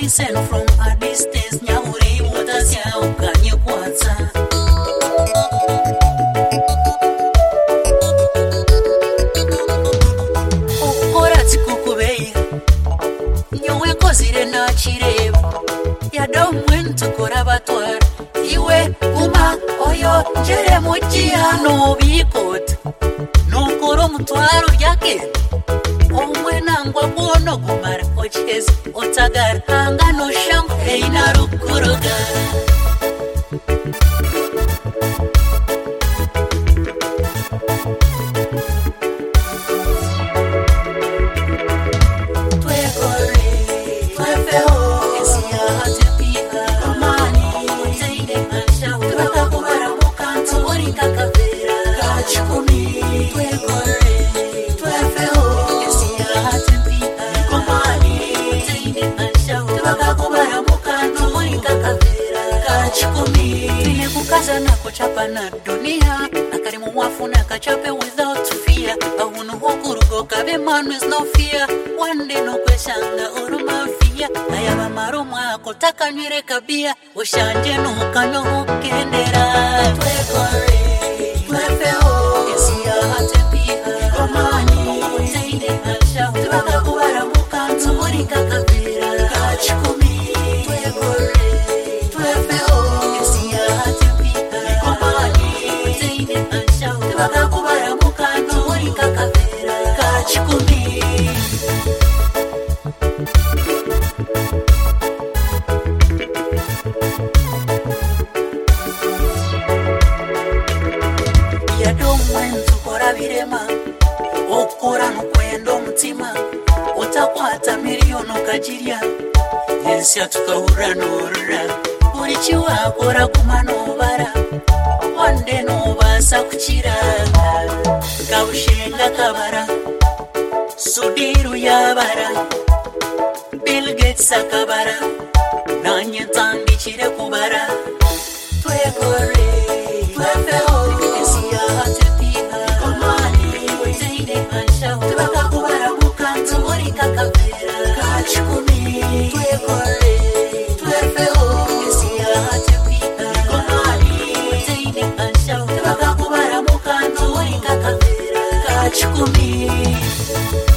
listen from a distance. Nyauri mutazia ukanye kwata. Okora tikukubei nyowe kozire na chireba yadomwen tukora batwara iwe uma oyo jere mujia no bikot no koro mutwaro yake omwe nangwa bono gumara oches otagar hanga no sham heina rukuroga Kazana kuchapa na dunia nakarimu wafu na kachape without fear ahunu hukurugo kabe man is no fear one day no kweshanga uruma fear ayaba maruma kotaka nywire kabia ushanje no kanyo hukendera twekore twefeo esia hatepia komani teine ansha tubaka kubara mukantu muri kakavira kachikumi twekore twefeo esia bakakubara mukano uri kakavera kachikumi yadomwenzu kora birema okora nukwendo mutima utakwata miliyoni kajirya yensi atukahura norura uri chiwakora kumanobara wande no basa kuchiranga kabushenga kabara sudiru yabara Bill Gates akabara nanye tangi chire kubara twekore twefeo esia hatepia komani weteine ansha tubaka kubara mukantu muri kakavera kachikumi twekore twefeo esia hatepia komani weteine ansha tubaka kubara mukantu muri kakavera kachikumi